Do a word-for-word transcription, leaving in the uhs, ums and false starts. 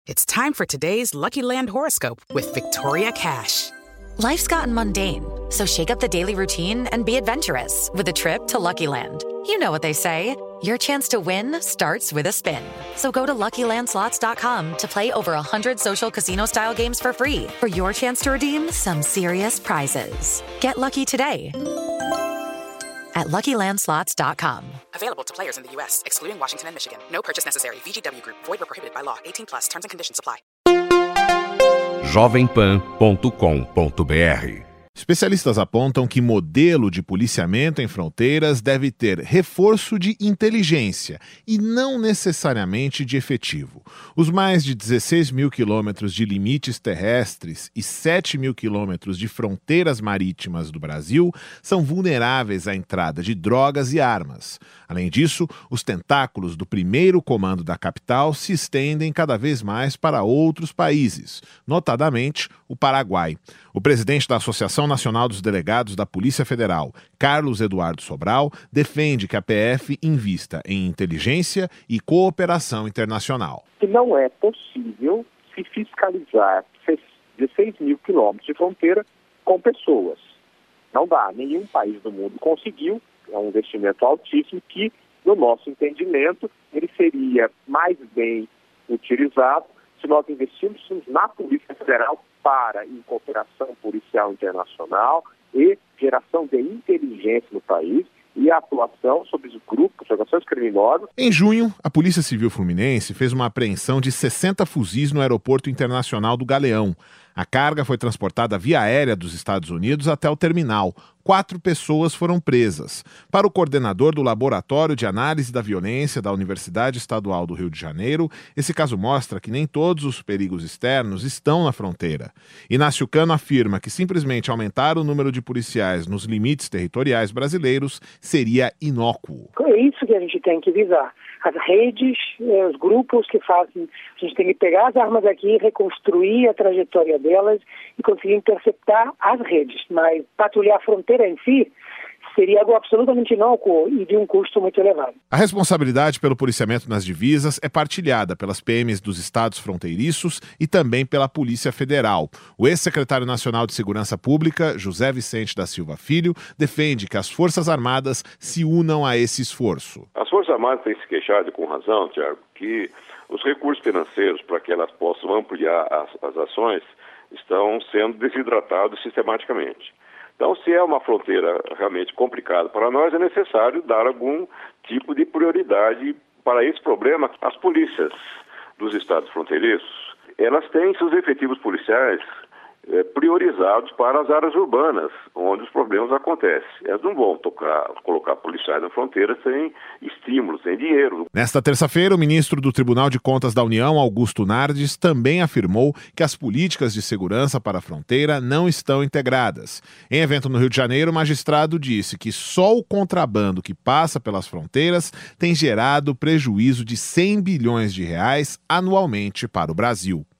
It's time for today's Lucky Land horoscope with Victoria Cash. Life's gotten mundane, so shake up the daily routine and be adventurous with a trip to Lucky Land. You know what they say, your chance to win starts with a spin. So go to Lucky Land Slots dot com to play over one hundred social casino-style games for free for your chance to redeem some serious prizes. Get lucky today at Lucky Land Slots dot com. Available to players in the U S, excluding Washington and Michigan. No purchase necessary. V G W Group. Void or prohibited by law. eighteen plus. Terms and conditions apply. jovem pan ponto com ponto b r. Especialistas apontam que modelo de policiamento em fronteiras deve ter reforço de inteligência e não necessariamente de efetivo. Os mais de dezesseis mil quilômetros de limites terrestres e sete mil quilômetros de fronteiras marítimas do Brasil são vulneráveis à entrada de drogas e armas. Além disso, os tentáculos do primeiro comando da capital se estendem cada vez mais para outros países, notadamente o Paraguai. O presidente da Associação Nacional dos Delegados da Polícia Federal, Carlos Eduardo Sobral, defende que a P F invista em inteligência e cooperação internacional. Que não é possível se fiscalizar dezesseis mil quilômetros de fronteira com pessoas. Não dá, nenhum país do mundo conseguiu, é um investimento altíssimo que, no nosso entendimento, ele seria mais bem utilizado se nós investíssemos na Polícia Federal para em cooperação policial internacional e geração de inteligência no país e a atuação sobre os grupos, organizações criminosas. Em junho, a Polícia Civil Fluminense fez uma apreensão de sessenta fuzis no Aeroporto Internacional do Galeão. A carga foi transportada via aérea dos Estados Unidos até o terminal. Quatro pessoas foram presas. Para o coordenador do Laboratório de Análise da Violência da Universidade Estadual do Rio de Janeiro, esse caso mostra que nem todos os perigos externos estão na fronteira. Inácio Cano afirma que simplesmente aumentar o número de policiais nos limites territoriais brasileiros seria inócuo. É isso que a gente tem que visar. As redes, os grupos que fazem, a gente tem que pegar as armas aqui, reconstruir a trajetória delas e conseguir interceptar as redes, mas patrulhar a fronteira em si seria algo absolutamente inócuo e de um custo muito elevado. A responsabilidade pelo policiamento nas divisas é partilhada pelas P Ms dos estados fronteiriços e também pela Polícia Federal. O ex-secretário nacional de Segurança Pública, José Vicente da Silva Filho, defende que as Forças Armadas se unam a esse esforço. As Forças Armadas têm se queixado com razão, Tiago, que os recursos financeiros para que elas possam ampliar as, as ações estão sendo desidratados sistematicamente. Então, se é uma fronteira realmente complicada para nós, é necessário dar algum tipo de prioridade para esse problema. As polícias dos estados fronteiriços, elas têm seus efetivos policiais é, priorizados para as áreas urbanas, onde os problemas acontecem. Elas não vão tocar, colocar policiais na fronteira sem estímulos, sem dinheiro. Nesta terça-feira, o ministro do Tribunal de Contas da União, Augusto Nardes, também afirmou que as políticas de segurança para a fronteira não estão integradas. Em evento no Rio de Janeiro, o magistrado disse que só o contrabando que passa pelas fronteiras tem gerado prejuízo de cem bilhões de reais anualmente para o Brasil.